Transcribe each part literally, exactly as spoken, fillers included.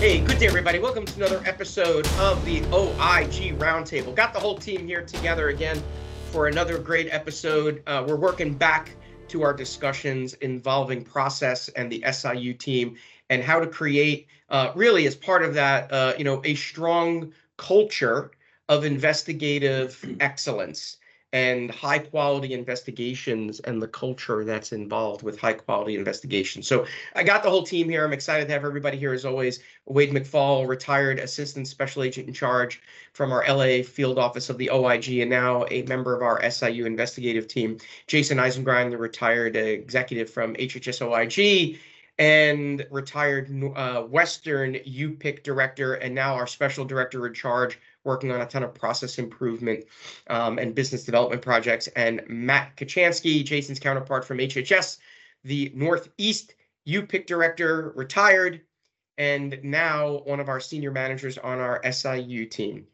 Hey, good day, everybody. Welcome to another episode of the O I G Roundtable. Got the whole team here together again for another great episode. Uh, we're working back to our discussions involving process and the S I U team and how to create, uh, really as part of that, uh, you know, a strong culture of investigative excellence and high quality investigations and the culture that's involved with high quality investigations. So I got the whole team here. I'm excited to have everybody here as always. Wade McFall, retired assistant special agent in charge from our L A field office of the O I G and now a member of our S I U investigative team. Jason Eisengrind, the retired executive from H H S O I G and retired uh, Western U P I C director, and now our special director in charge, working on a ton of process improvement um, and business development projects. And Matt Kachansky, Jason's counterpart from H H S, the Northeast U P I C director, retired, and now one of our senior managers on our S I U team.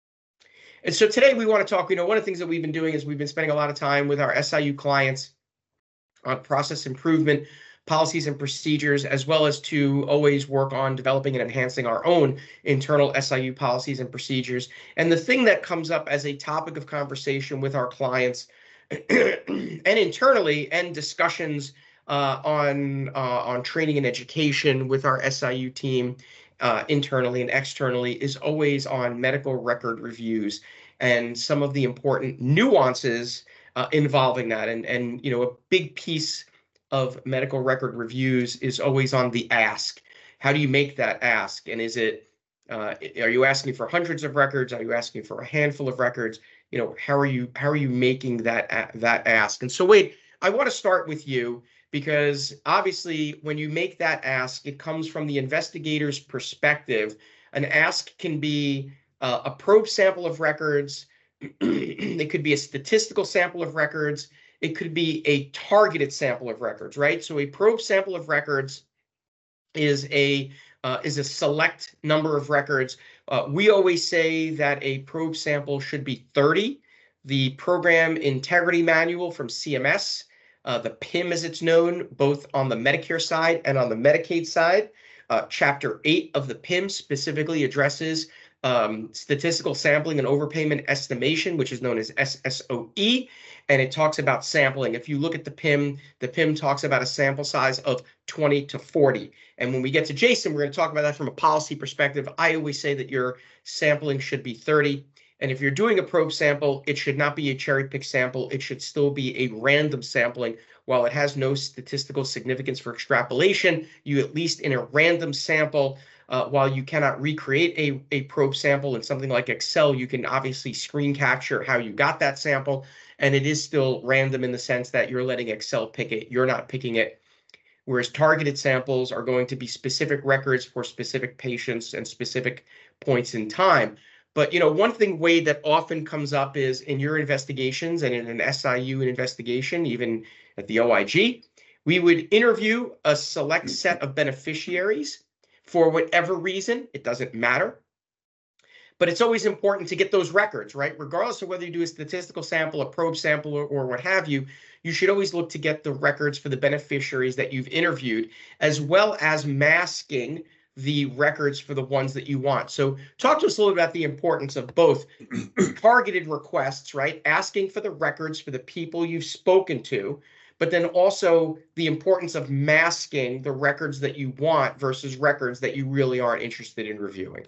And so today we want to talk, you know, one of the things that we've been doing is we've been spending a lot of time with our S I U clients on process improvement, policies and procedures, as well as to always work on developing and enhancing our own internal S I U policies and procedures. And the thing that comes up as a topic of conversation with our clients and internally, and discussions uh, on uh, on training and education with our S I U team uh, internally and externally, is always on medical record reviews and some of the important nuances uh, involving that. And and you know, a big piece of medical record reviews is always on the ask. How do you make that ask? And is it, uh, are you asking for hundreds of records? Are you asking for a handful of records? You know, how are you, how are you making that, that ask? And so, Wade, I want to start with you, because obviously when you make that ask, it comes from the investigator's perspective. An ask can be uh, a probe sample of records. It could be a statistical sample of records. It could be a targeted sample of records, right? So a probe sample of records is a uh, is a select number of records. Uh, we always say that a probe sample should be thirty. The Program Integrity Manual from C M S, uh, the P I M as it's known, both on the Medicare side and on the Medicaid side, uh, Chapter eight of the P I M specifically addresses um, statistical sampling and overpayment estimation, which is known as S S O E. And it talks about sampling. If you look at the P I M, the P I M talks about a sample size of twenty to forty. And when we get to Jason, we're going to talk about that from a policy perspective. I always say that your sampling should be thirty. And if you're doing a probe sample, it should not be a cherry pick sample. It should still be a random sampling. While it has no statistical significance for extrapolation, you at least in a random sample, uh, while you cannot recreate a, a probe sample in something like Excel, you can obviously screen capture how you got that sample. And it is still random in the sense that you're letting Excel pick it. You're not picking it. Whereas targeted samples are going to be specific records for specific patients and specific points in time. But, you know, one thing, Wade, that often comes up is in your investigations and in an S I U investigation, even at the O I G, we would interview a select set of beneficiaries for whatever reason. It doesn't matter. But it's always important to get those records, right? Regardless of whether you do a statistical sample, a probe sample, or, or what have you, you should always look to get the records for the beneficiaries that you've interviewed, as well as masking the records for the ones that you want. So talk to us a little about the importance of both targeted requests, right? Asking for the records for the people you've spoken to, but then also the importance of masking the records that you want versus records that you really aren't interested in reviewing.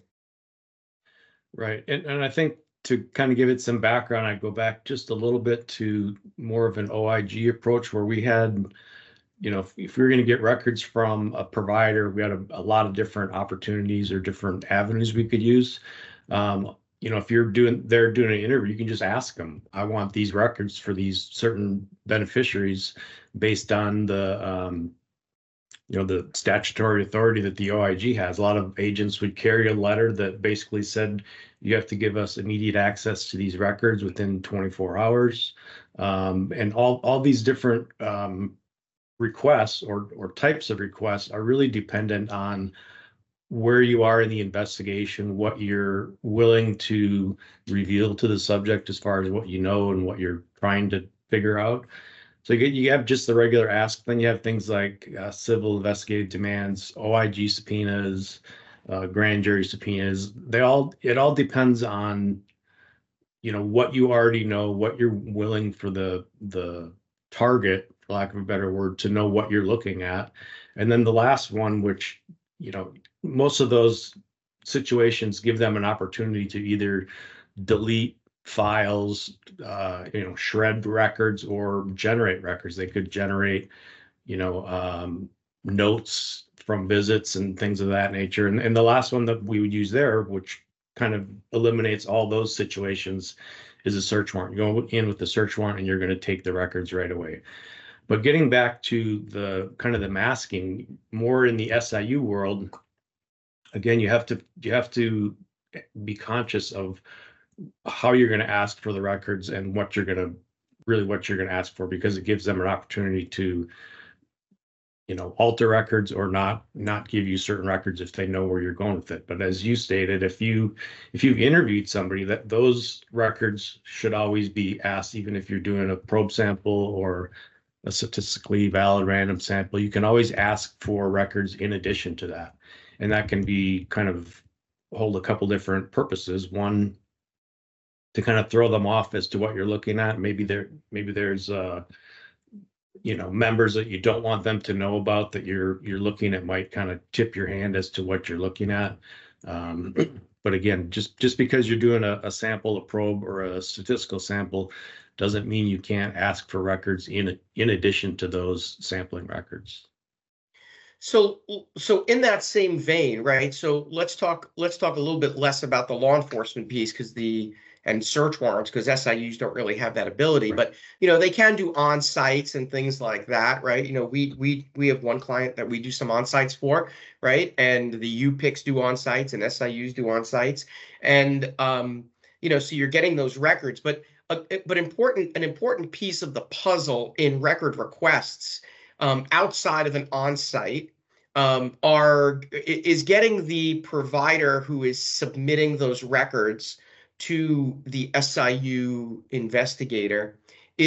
Right. And, and I think to kind of give it some background, I'd go back just a little bit to more of an O I G approach where we had, you know, if, if we were going to get records from a provider, we had a, a lot of different opportunities or different avenues we could use. Um, you know, if you're doing, they're doing an interview, you can just ask them, I want these records for these certain beneficiaries based on the, um, you know, the statutory authority that the O I G has. A lot of agents would carry a letter that basically said, you have to give us immediate access to these records within twenty-four hours. Um, and all, all these different um, requests or, or types of requests are really dependent on where you are in the investigation, what you're willing to reveal to the subject as far as what you know and what you're trying to figure out. So you, you have just the regular ask, then you have things like uh, civil investigative demands, O I G subpoenas, uh, grand jury subpoenas. They all, it all depends on, you know, what you already know, what you're willing for the the target, for lack of a better word, to know what you're looking at. And then the last one, which, you know, most of those situations give them an opportunity to either delete files, uh, you know, shred records or generate records. They could generate, you know, um, notes from visits and things of that nature. And, and the last one that we would use there, which kind of eliminates all those situations, is a search warrant. You go in with the search warrant and you're going to take the records right away. But getting back to the kind of the masking, more in the S I U world, again, you have to you have to be conscious of how you're going to ask for the records and what you're going to really what you're going to ask for, because it gives them an opportunity to, you know, alter records or not not give you certain records if they know where you're going with it. But as you stated, if you if you've interviewed somebody, that those records should always be asked, even if you're doing a probe sample or a statistically valid random sample. You can always ask for records in addition to that, and that can be kind of hold a couple different purposes. One, to kind of throw them off as to what you're looking at. Maybe there maybe there's uh you know, members that you don't want them to know about that you're you're looking at, might kind of tip your hand as to what you're looking at. Um, but again, just just because you're doing a, a sample, a probe, or a statistical sample, doesn't mean you can't ask for records in in addition to those sampling records. So, so in that same vein, right? So let's talk let's talk a little bit less about the law enforcement piece, because the and search warrants, because S I Us don't really have that ability. Right. But you know, they can do on sites and things like that, right? You know, we we we have one client that we do some on sites for, right? And the U P I Cs do on sites and S I Us do on sites, and um, you know, so you're getting those records. But uh, but important an important piece of the puzzle in record requests, um, outside of an on site, um, are is getting the provider who is submitting those records to the S I U investigator,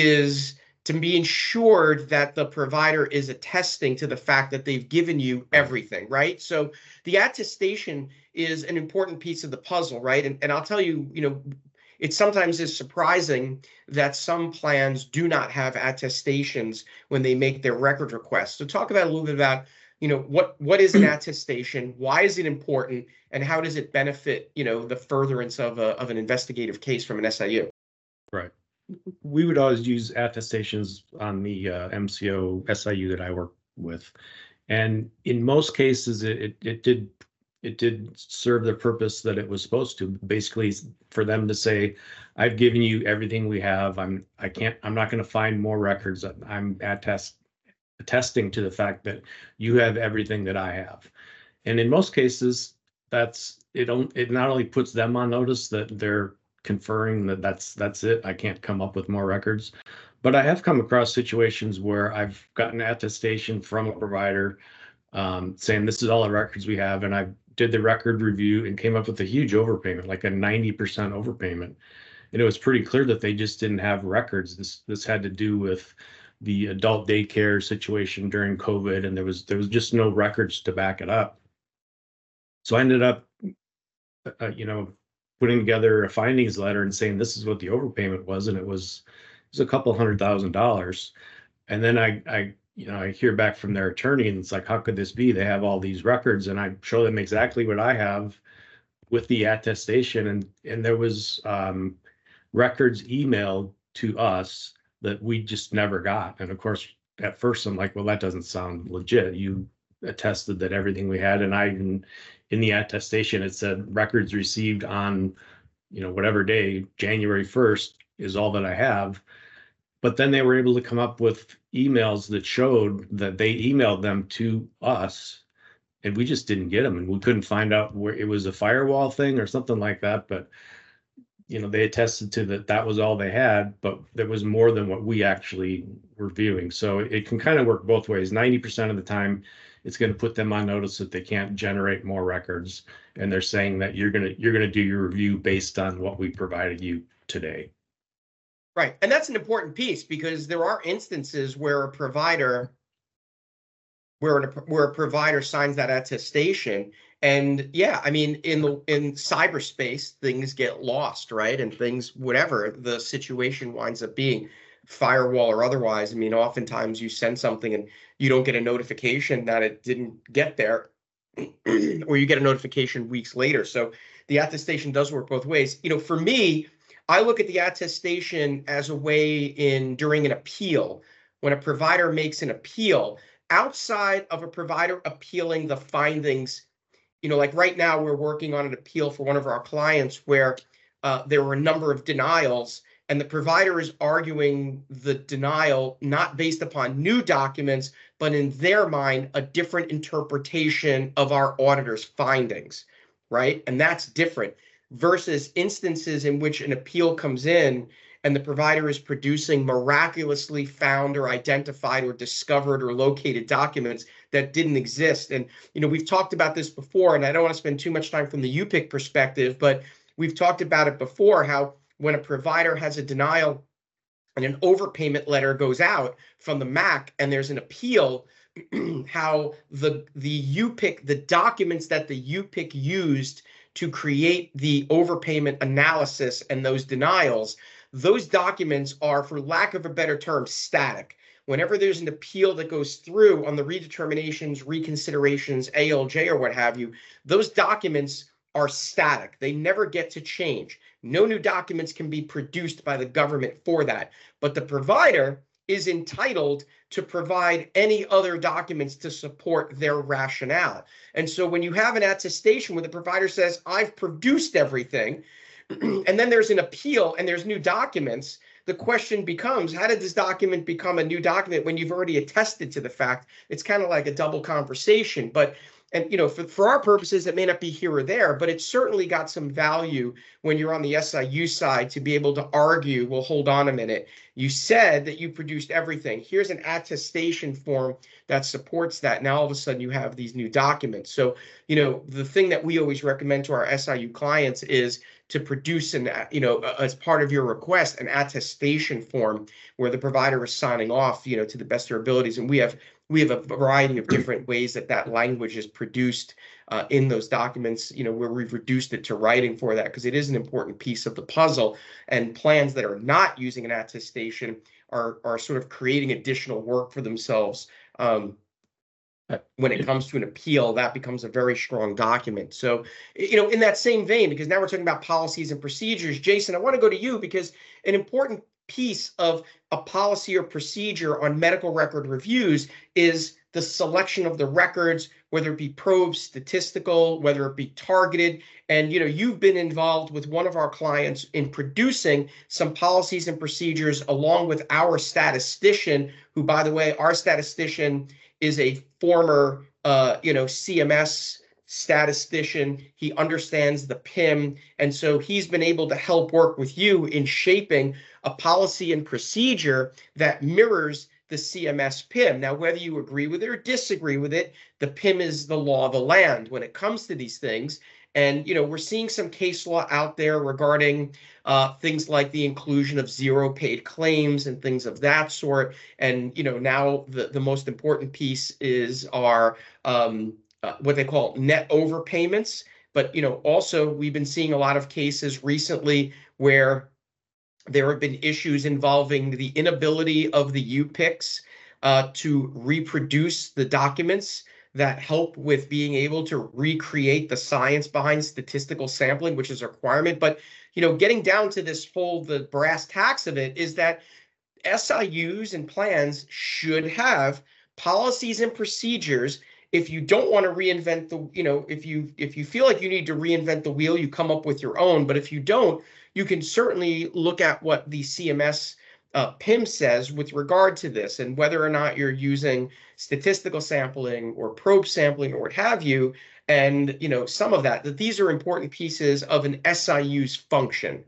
is to be ensured that the provider is attesting to the fact that they've given you everything, right? So the attestation is an important piece of the puzzle, right? And, and I'll tell you, you know, it sometimes is surprising that some plans do not have attestations when they make their record requests. So talk about a little bit about, you know, what what is an attestation, why is it important, and how does it benefit, you know, the furtherance of a of an investigative case from an S I U? Right. We would always use attestations on the uh, M C O S I U that I work with, and in most cases, it, it it did it did serve the purpose that it was supposed to. Basically, for them to say, "I've given you everything we have. I'm I can't I'm not going to find more records. I'm attest." attesting to the fact that you have everything that I have. And in most cases, that's it. It not only puts them on notice that they're conferring that that's that's it. I can't come up with more records. But I have come across situations where I've gotten attestation from a provider um, saying this is all the records we have, and I did the record review and came up with a huge overpayment, like a ninety percent overpayment. And it was pretty clear that they just didn't have records. This this had to do with the adult daycare situation during COVID, and there was there was just no records to back it up. So I ended up, uh, you know, putting together a findings letter and saying this is what the overpayment was, and it was it was a couple hundred thousand dollars. And then I I you know I hear back from their attorney, and it's like, how could this be? They have all these records, and I show them exactly what I have with the attestation, and and there was um, records emailed to us that we just never got. And of course, at first I'm like, well, that doesn't sound legit. You attested that everything we had, and I even in the attestation it said records received on, you know, whatever day, January first is all that I have. But then they were able to come up with emails that showed that they emailed them to us, and we just didn't get them, and we couldn't find out where it was a firewall thing or something like that. But you know, they attested to that that was all they had, but there was more than what we actually were viewing. So it can kind of work both ways. ninety percent of the time, it's going to put them on notice that they can't generate more records, and they're saying that you're going to you're going to do your review based on what we provided you today. Right, and that's an important piece, because there are instances where a provider where a, where a provider signs that attestation. And yeah, I mean, in the in cyberspace, things get lost, right? And things, whatever the situation winds up being, firewall or otherwise. I mean, oftentimes you send something and you don't get a notification that it didn't get there, or you get a notification weeks later. So the attestation does work both ways. You know, for me, I look at the attestation as a way in during an appeal, when a provider makes an appeal, outside of a provider appealing the findings. You know, like right now we're working on an appeal for one of our clients where uh, there were a number of denials, and the provider is arguing the denial not based upon new documents, but in their mind, a different interpretation of our auditor's findings, right? And that's different versus instances in which an appeal comes in and the provider is producing miraculously found or identified or discovered or located documents that didn't exist. And, you know, we've talked about this before, and I don't want to spend too much time from the U P I C perspective, but we've talked about it before, how when a provider has a denial and an overpayment letter goes out from the M A C and there's an appeal, how the, the U P I C, the documents that the U P I C used to create the overpayment analysis and those denials, those documents are, for lack of a better term, static. Whenever there's an appeal that goes through on the redeterminations, reconsiderations, A L J, or what have you, those documents are static. They never get to change. No new documents can be produced by the government for that. But the provider is entitled to provide any other documents to support their rationale. And so when you have an attestation where the provider says, I've produced everything, and then there's an appeal and there's new documents, the question becomes, how did this document become a new document when you've already attested to the fact? It's kind of like a double conversation. But, and you know, for, for our purposes, it may not be here or there, but it's certainly got some value when you're on the S I U side to be able to argue, well, hold on a minute. You said that you produced everything. Here's an attestation form that supports that. Now, all of a sudden, you have these new documents. So, you know, the thing that we always recommend to our S I U clients is to produce an, you know, as part of your request, an attestation form where the provider is signing off, you know, to the best of their abilities. And we have we have a variety of different ways that that language is produced uh, in those documents, you know, where we've reduced it to writing for that, because it is an important piece of the puzzle. And plans that are not using an attestation are are sort of creating additional work for themselves. Um, When it comes to an appeal, that becomes a very strong document. So, you know, in that same vein, because now we're talking about policies and procedures, Jason, I want to go to you, because an important piece of a policy or procedure on medical record reviews is the selection of the records, whether it be probe, statistical, whether it be targeted. And, you know, you've been involved with one of our clients in producing some policies and procedures along with our statistician, who, by the way, our statistician is a former, uh, you know, C M S statistician. He understands the P I M. And so he's been able to help work with you in shaping a policy and procedure that mirrors the C M S P I M. Now, whether you agree with it or disagree with it, the P I M is the law of the land when it comes to these things. And, you know, we're seeing some case law out there regarding uh, things like the inclusion of zero paid claims and things of that sort. And, you know, now the, the most important piece is our um, uh, what they call net overpayments. But, you know, also we've been seeing a lot of cases recently where there have been issues involving the inability of the U P I Cs uh, to reproduce the documents that help with being able to recreate the science behind statistical sampling, which is a requirement. But, you know, getting down to this whole, the brass tacks of it is that S I Us and plans should have policies and procedures. If you don't want to reinvent the, you know, if you if you feel like you need to reinvent the wheel, you come up with your own. But if you don't, you can certainly look at what the C M S Uh, P I M says with regard to this, and whether or not you're using statistical sampling or probe sampling or what have you, and you know some of that, that these are important pieces of an S I U's function.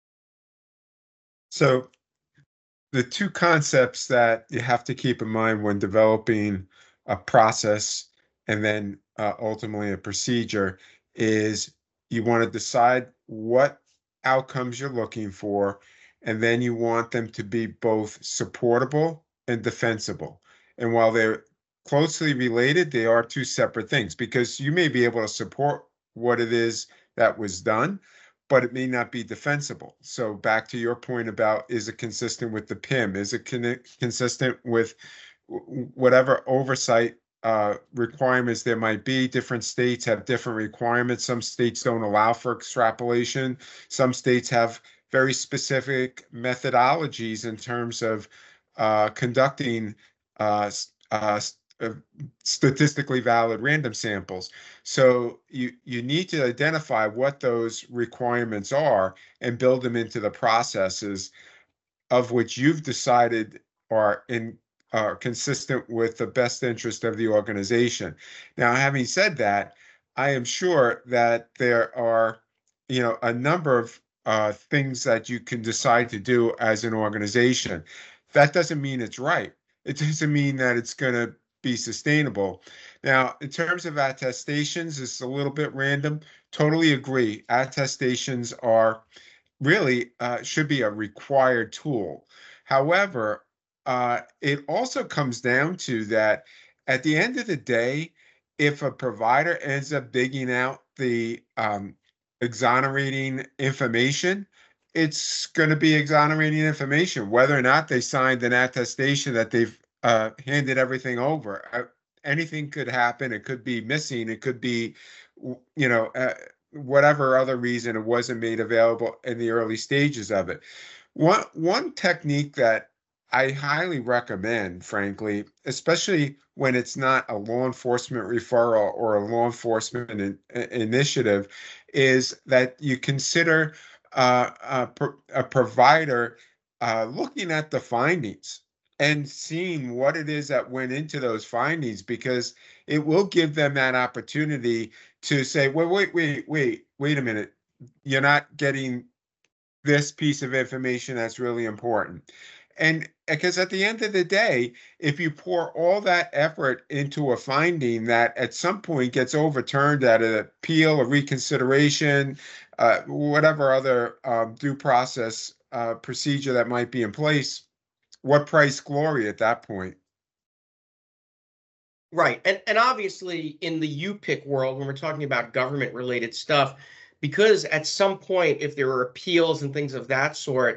So the two concepts that you have to keep in mind when developing a process and then uh, ultimately a procedure is you want to decide what outcomes you're looking for, and then you want them to be both supportable and defensible. And while they're closely related, they are two separate things, because you may be able to support what it is that was done, but it may not be defensible. So back to your point about, is it consistent with the P I M? Is it con consistent with whatever oversight uh, requirements there might be? Different states have different requirements. Some states don't allow for extrapolation. Some states have very specific methodologies in terms of uh, conducting uh, uh, uh, statistically valid random samples. So you you need to identify what those requirements are and build them into the processes of which you've decided are in are consistent with the best interest of the organization. Now, having said that, I am sure that there are, you know, a number of uh, things that you can decide to do as an organization. That doesn't mean it's right. It doesn't mean that it's going to be sustainable. Now, in terms of attestations, it's a little bit random. Totally agree. Attestations are really uh, should be a required tool. However, uh, it also comes down to that at the end of the day, if a provider ends up digging out the um, exonerating information, it's going to be exonerating information, whether or not they signed an attestation that they've uh, handed everything over. Uh, anything could happen. It could be missing. It could be, you know, uh, whatever other reason it wasn't made available in the early stages of it. One one technique that I highly recommend, frankly, especially when it's not a law enforcement referral or a law enforcement in, initiative, is that you consider uh, a, a provider uh, looking at the findings and seeing what it is that went into those findings, because it will give them that opportunity to say, well, wait, wait, wait, wait a minute. You're not getting this piece of information that's really important. And because at the end of the day, if you pour all that effort into a finding that at some point gets overturned at an appeal, a reconsideration, uh, whatever other um, due process uh, procedure that might be in place, what price glory at that point? Right. And and obviously in the U P I C world, when we're talking about government related stuff, because at some point, if there are appeals and things of that sort,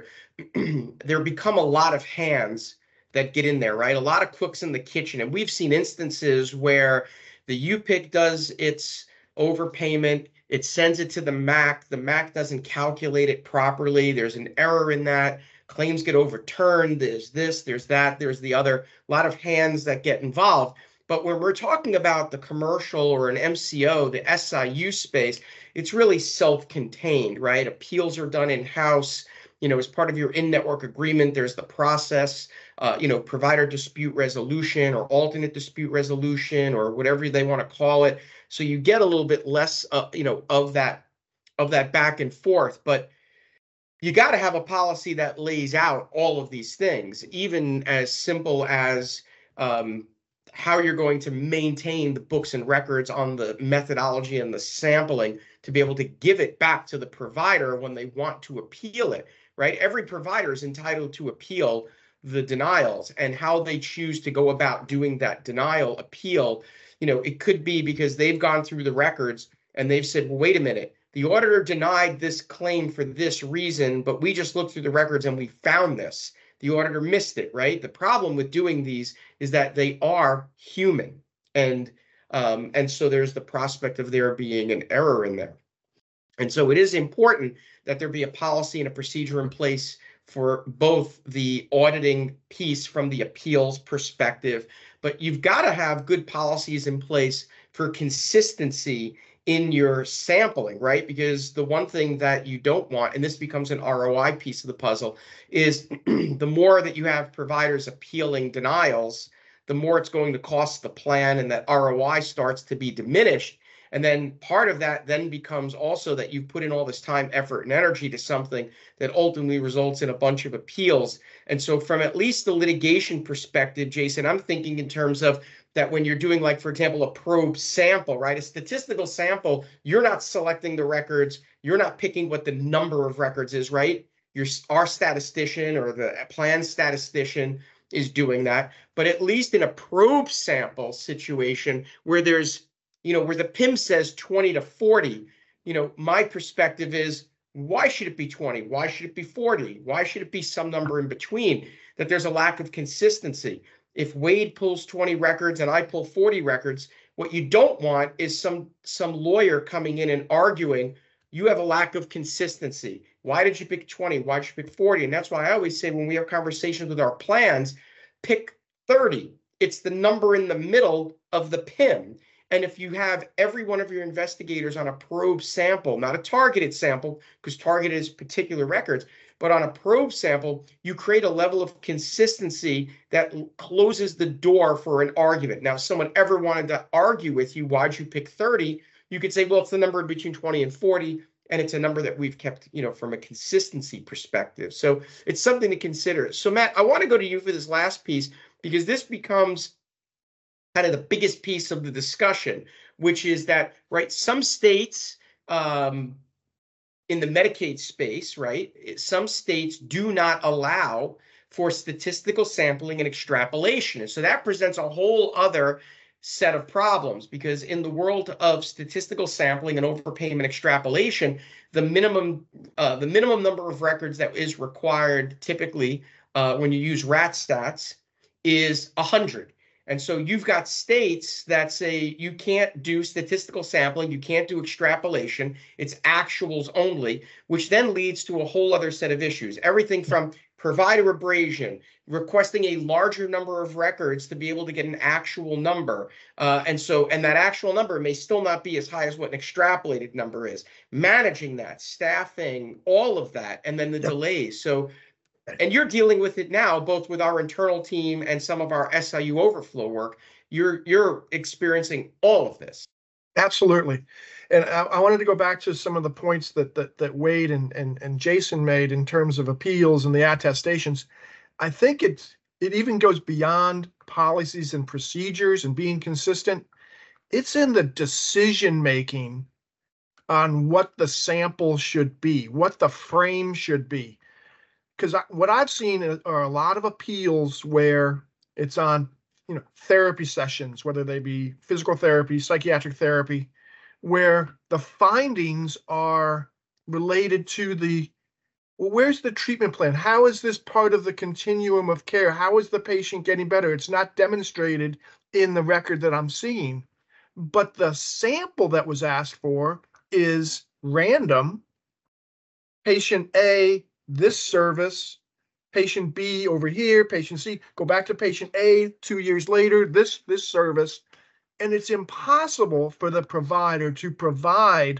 there become a lot of hands that get in there, right? A lot of cooks in the kitchen. And we've seen instances where the U P I C does its overpayment, it sends it to the M A C, the M A C doesn't calculate it properly, there's an error in that, claims get overturned, there's this, there's that, there's the other, a lot of hands that get involved. But when we're talking about the commercial or an M C O, the S I U space, it's really self-contained, right? Appeals are done in-house. You know, as part of your in-network agreement, there's the process, uh, you know, provider dispute resolution or alternate dispute resolution or whatever they want to call it. So you get a little bit less, uh, you know, of that of that back and forth. But you got to have a policy that lays out all of these things, even as simple as um, how you're going to maintain the books and records on the methodology and the sampling to be able to give it back to the provider when they want to appeal it, right? Every provider is entitled to appeal the denials, and how they choose to go about doing that denial appeal. You know, it could be because they've gone through the records and they've said, well, wait a minute, the auditor denied this claim for this reason, but we just looked through the records and we found this. The auditor missed it, right? The problem with doing these is that they are human. And um, and so there's the prospect of there being an error in there. And so it is important that there be a policy and a procedure in place for both the auditing piece from the appeals perspective, but you've got to have good policies in place for consistency in your sampling, right? Because the one thing that you don't want, and this becomes an R O I piece of the puzzle, is the more that you have providers appealing denials, the more it's going to cost the plan, and that R O I starts to be diminished. And then part of that then becomes also that you've put in all this time, effort, and energy to something that ultimately results in a bunch of appeals. And so from at least the litigation perspective, Jason, I'm thinking in terms of that when you're doing, like, for example, a probe sample, right? A statistical sample, you're not selecting the records. You're not picking what the number of records is, right? You're, our statistician or the plan statistician is doing that. But at least in a probe sample situation where there's, you know, where the P I M says twenty to forty, you know, my perspective is, why should it be twenty? Why should it be forty? Why should it be some number in between? That there's a lack of consistency. If Wade pulls twenty records and I pull forty records, what you don't want is some some lawyer coming in and arguing, you have a lack of consistency. Why did you pick twenty? Why did you pick forty? And that's why I always say when we have conversations with our plans, pick thirty. It's the number in the middle of the P I M. And if you have every one of your investigators on a probe sample, not a targeted sample, because targeted is particular records, but on a probe sample, you create a level of consistency that closes the door for an argument. Now, if someone ever wanted to argue with you, why'd you pick thirty? You could say, well, it's the number between twenty and forty, and it's a number that we've kept, you know, from a consistency perspective. So it's something to consider. So Matt, I want to go to you for this last piece, because this becomes kind of the biggest piece of the discussion, which is that, right, some states um, in the Medicaid space, right, some states do not allow for statistical sampling and extrapolation. And so that presents a whole other set of problems, because in the world of statistical sampling and overpayment extrapolation, the minimum uh, the minimum number of records that is required typically uh, when you use RATstats is one hundred. And so you've got states that say you can't do statistical sampling, you can't do extrapolation, it's actuals only, which then leads to a whole other set of issues. Everything from provider abrasion, requesting a larger number of records to be able to get an actual number. Uh, and so, and that actual number may still not be as high as what an extrapolated number is. Managing that, staffing, all of that, and then the yep. delays. So, and you're dealing with it now, both with our internal team and some of our S I U overflow work. You're you're experiencing all of this. Absolutely. And I, I wanted to go back to some of the points that that, that Wade and, and, and Jason made in terms of appeals and the attestations. I think it's, it even goes beyond policies and procedures and being consistent. It's in the decision-making on what the sample should be, what the frame should be. Because what I've seen are a lot of appeals where it's on, you know, therapy sessions, whether they be physical therapy, psychiatric therapy, where the findings are related to the, well, where's the treatment plan? How is this part of the continuum of care? How is the patient getting better? It's not demonstrated in the record that I'm seeing, but the sample that was asked for is random. Patient A, this service, patient B over here, patient C, go back to patient A two years later, this, this service. And it's impossible for the provider to provide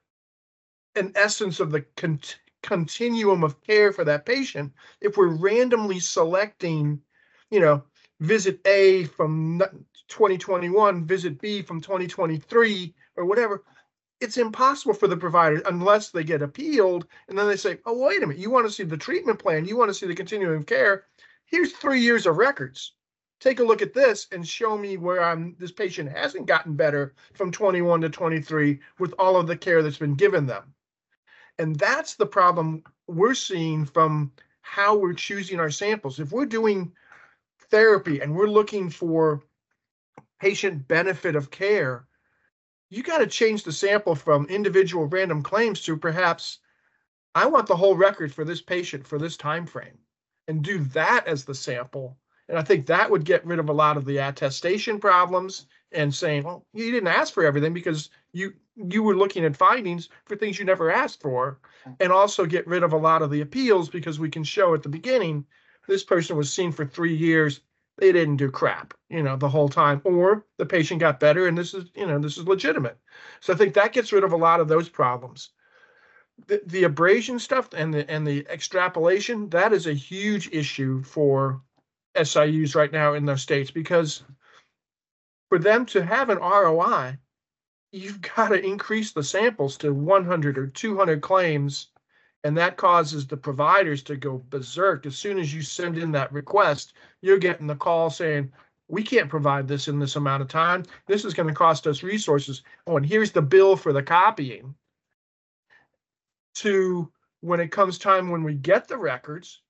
an essence of the con continuum of care for that patient if we're randomly selecting, you know, visit A from twenty twenty-one, visit B from twenty twenty-three, or whatever. It's impossible for the provider unless they get appealed, and then they say, oh, wait a minute, you want to see the treatment plan, you want to see the continuum of care, here's three years of records. Take a look at this and show me where I'm, this patient hasn't gotten better from twenty-one to twenty-three with all of the care that's been given them. And that's the problem we're seeing from how we're choosing our samples. If we're doing therapy and we're looking for patient benefit of care, you got to change the sample from individual random claims to perhaps, I want the whole record for this patient for this time frame, and do that as the sample. And I think that would get rid of a lot of the attestation problems and saying, well, you didn't ask for everything because you you were looking at findings for things you never asked for, and also get rid of a lot of the appeals because we can show at the beginning this person was seen for three years. They didn't do crap, you know, the whole time, or the patient got better and this is, you know, this is legitimate. So I think that gets rid of a lot of those problems. The, the abrasion stuff and the and the extrapolation, that is a huge issue for S I Us right now in those states, because for them to have an R O I, you've got to increase the samples to one hundred or two hundred claims, and that causes the providers to go berserk. As soon as you send in that request, you're getting the call saying, we can't provide this in this amount of time. This is going to cost us resources. Oh, and here's the bill for the copying. To when it comes time when we get the records,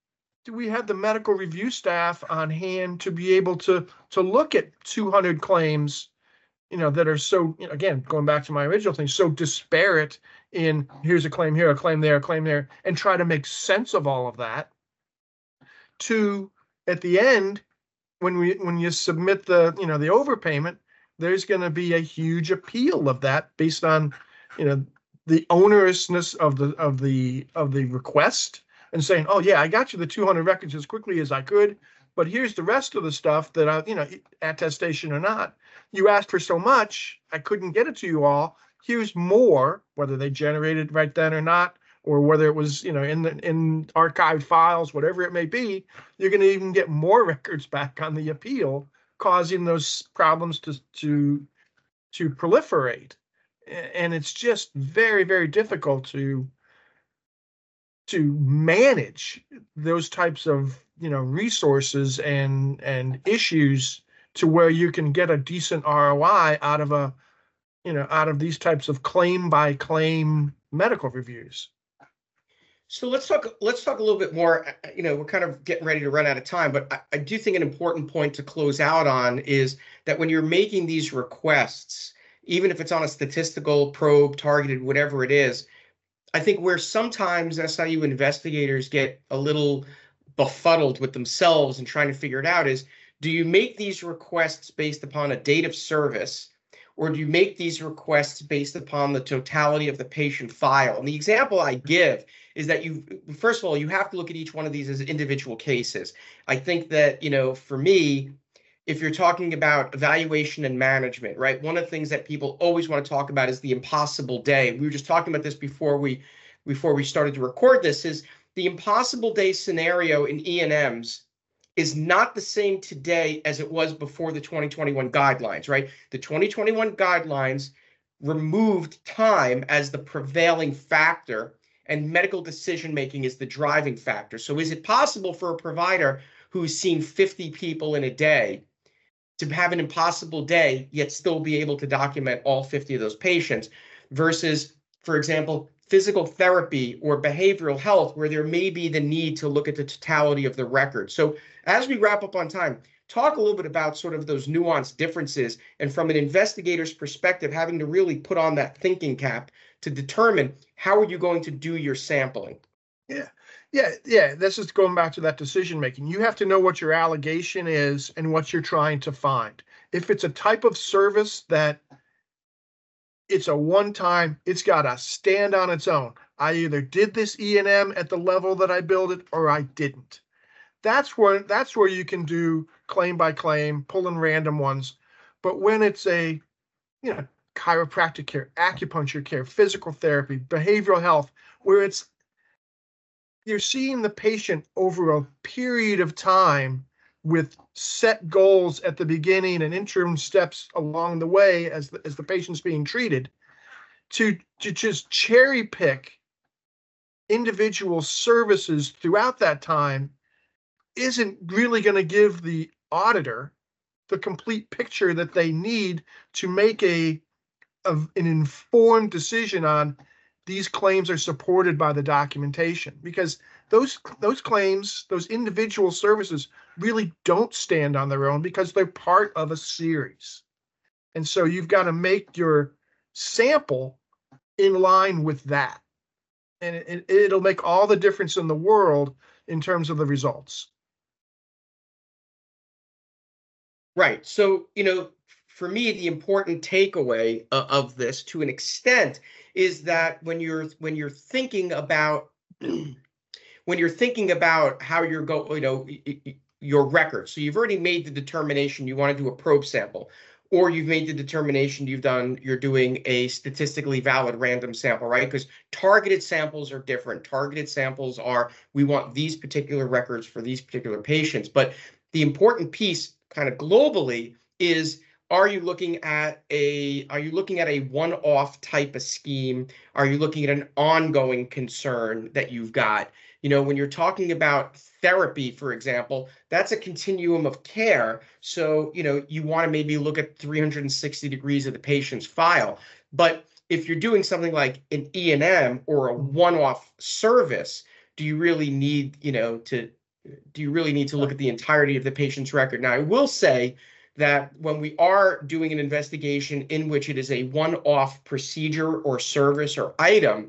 do we have the medical review staff on hand to be able to to look at two hundred claims, you know, that are so, you know, again, going back to my original thing, so disparate in here's a claim here, a claim there, a claim there, and try to make sense of all of that, to at the end, when we when you submit the, you know, the overpayment, there's going to be a huge appeal of that based on, you know, the onerousness of the of the of the request, and saying, oh yeah, I got you the two hundred records as quickly as I could, but here's the rest of the stuff that I, you know, attestation or not, you asked for so much, I couldn't get it to you all. Here's more, whether they generated right then or not, or whether it was, you know, in the in archived files, whatever it may be. You're going to even get more records back on the appeal, causing those problems to to to proliferate. And it's just very, very difficult to to manage those types of, you know, resources and and issues to where you can get a decent R O I out of a, you know, out of these types of claim by claim medical reviews. So let's talk. Let's talk a little bit more. You know, we're kind of getting ready to run out of time, but I, I do think an important point to close out on is that when you're making these requests, even if it's on a statistical probe, targeted, whatever it is, I think where sometimes S I U investigators get a little befuddled with themselves and trying to figure it out is, do you make these requests based upon a date of service, or do you make these requests based upon the totality of the patient file? And the example I give is that you, first of all, you have to look at each one of these as individual cases. I think that, you know, for me, if you're talking about evaluation and management, right, one of the things that people always want to talk about is the impossible day. We were just talking about this before we before we started to record this, is the impossible day scenario in E and Ms is not the same today as it was before the twenty twenty-one guidelines, right? The twenty twenty-one guidelines removed time as the prevailing factor, and medical decision-making is the driving factor. So is it possible for a provider who's seen fifty people in a day to have an impossible day, yet still be able to document all fifty of those patients, versus, for example, physical therapy or behavioral health, where there may be the need to look at the totality of the record? So as we wrap up on time, talk a little bit about sort of those nuanced differences, and from an investigator's perspective, having to really put on that thinking cap to determine how are you going to do your sampling. Yeah. Yeah, yeah. This is going back to that decision making. You have to know what your allegation is and what you're trying to find. If it's a type of service that it's a one-time, it's got to stand on its own. I either did this E and M at the level that I billed it, or I didn't. That's where that's where you can do claim by claim, pulling random ones. But when it's a, you know, chiropractic care, acupuncture care, physical therapy, behavioral health, where it's you're seeing the patient over a period of time with set goals at the beginning and interim steps along the way as the, as the patient's being treated, to, to just cherry pick individual services throughout that time isn't really going to give the auditor the complete picture that they need to make a, a an informed decision on these claims are supported by the documentation, because those those claims, those individual services really don't stand on their own because they're part of a series. And so you've got to make your sample in line with that. And it, it'll make all the difference in the world in terms of the results. Right. So, you know, for me, the important takeaway uh, of this, to an extent, is that when you're when you're thinking about when you're thinking about how you're go, you know, your record. So you've already made the determination you want to do a probe sample, or you've made the determination you've done you're doing a statistically valid random sample, right? Because targeted samples are different. Targeted samples are, we want these particular records for these particular patients. But the important piece, kind of globally, is, are you looking at a are you looking at a one-off type of scheme? Are you looking at an ongoing concern that you've got? You know, when you're talking about therapy, for example, that's a continuum of care. So, you know, you want to maybe look at three hundred sixty degrees of the patient's file. But if you're doing something like an E and M or a one-off service, do you really need, you know, to do you really need to look at the entirety of the patient's record? Now, I will say that when we are doing an investigation in which it is a one-off procedure or service or item,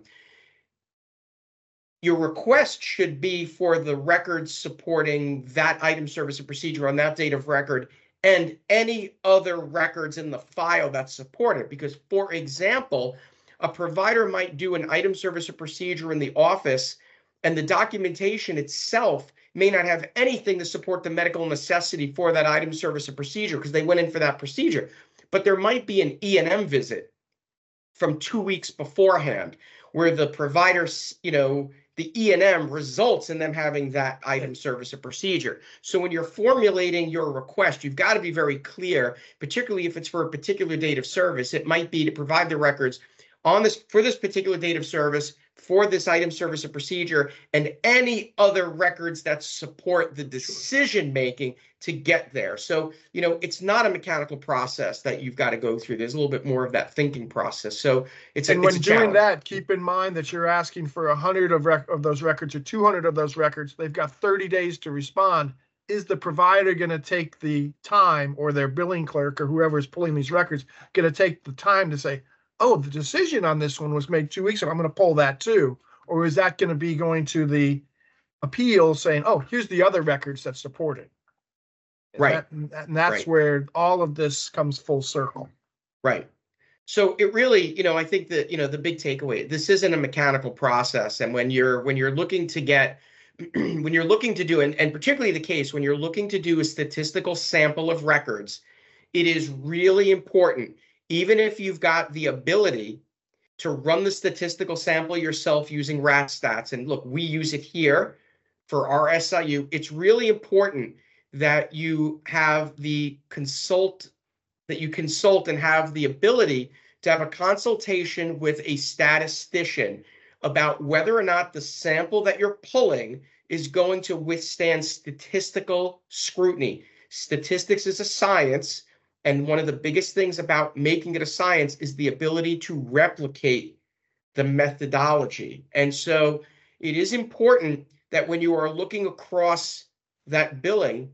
your request should be for the records supporting that item, service, or procedure on that date of record and any other records in the file that support it. Because, for example, a provider might do an item, service, or procedure in the office, and the documentation itself may not have anything to support the medical necessity for that item, service, or procedure because they went in for that procedure. But there might be an E and M visit from two weeks beforehand where the provider, you know, the E and M results in them having that item, service, or procedure. So when you're formulating your request, you've got to be very clear, particularly if it's for a particular date of service. It might be to provide the records on this for this particular date of service for this item, service, or procedure, and any other records that support the decision making to get there. So, you know, it's not a mechanical process that you've got to go through. There's a little bit more of that thinking process. So it's and a, when it's a doing challenge. that, keep in mind that you're asking for a hundred of rec- of those records or two hundred of those records. They've got thirty days to respond. Is the provider going to take the time, or their billing clerk or whoever is pulling these records going to take the time to say, oh, the decision on this one was made two weeks ago, I'm going to pull that too? Or is that going to be going to the appeal saying, oh, here's the other records that support it? And Right. that- and that's Right. where all of this comes full circle. Right. So it really, you know, I think that, you know, the big takeaway, this isn't a mechanical process. And when you're when you're looking to get, when you're looking to do, and, and particularly the case when you're looking to do a statistical sample of records, it is really important, even if you've got the ability to run the statistical sample yourself using RATstats. And look, we use it here for our S I U. It's really important that you have the consult, that you consult and have the ability to have a consultation with a statistician about whether or not the sample that you're pulling is going to withstand statistical scrutiny. Statistics is a science. And one of the biggest things about making it a science is the ability to replicate the methodology. And so it is important that when you are looking across that billing,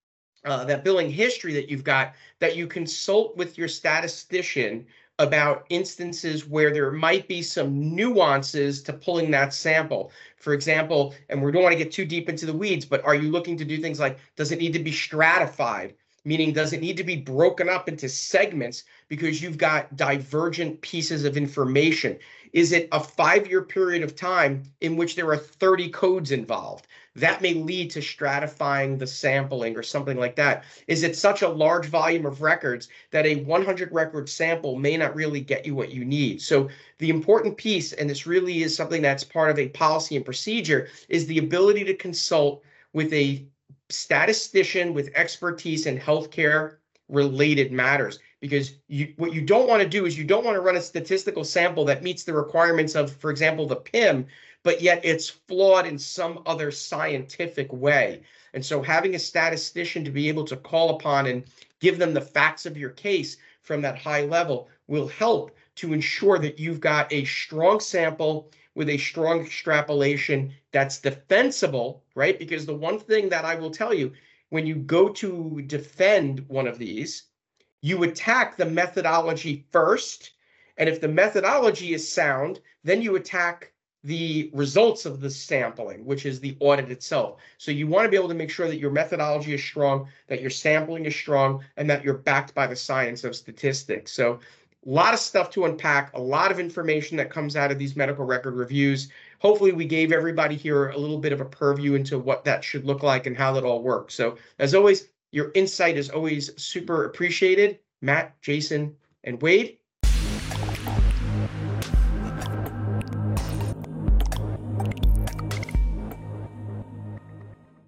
uh, that billing history that you've got, that you consult with your statistician about instances where there might be some nuances to pulling that sample. For example, and we don't want to get too deep into the weeds, but are you looking to do things like, does it need to be stratified? Meaning, does it need to be broken up into segments because you've got divergent pieces of information? Is it a five-year period of time in which there are thirty codes involved? That may lead to stratifying the sampling or something like that. Is it such a large volume of records that a one hundred record sample may not really get you what you need? So the important piece, and this really is something that's part of a policy and procedure, is the ability to consult with a statistician with expertise in healthcare related matters, because you what you don't want to do is you don't want to run a statistical sample that meets the requirements of, for example, the P I M, but yet it's flawed in some other scientific way. And so having a statistician to be able to call upon and give them the facts of your case from that high level will help to ensure that you've got a strong sample with a strong extrapolation that's defensible, right? Because the one thing that I will tell you, when you go to defend one of these, you attack the methodology first. And if the methodology is sound, then you attack the results of the sampling, which is the audit itself. So you want to be able to make sure that your methodology is strong, that your sampling is strong, and that you're backed by the science of statistics. So a lot of stuff to unpack, a lot of information that comes out of these medical record reviews. Hopefully we gave everybody here a little bit of a purview into what that should look like and how that all works. So as always, your insight is always super appreciated. Matt, Jason, and Wade,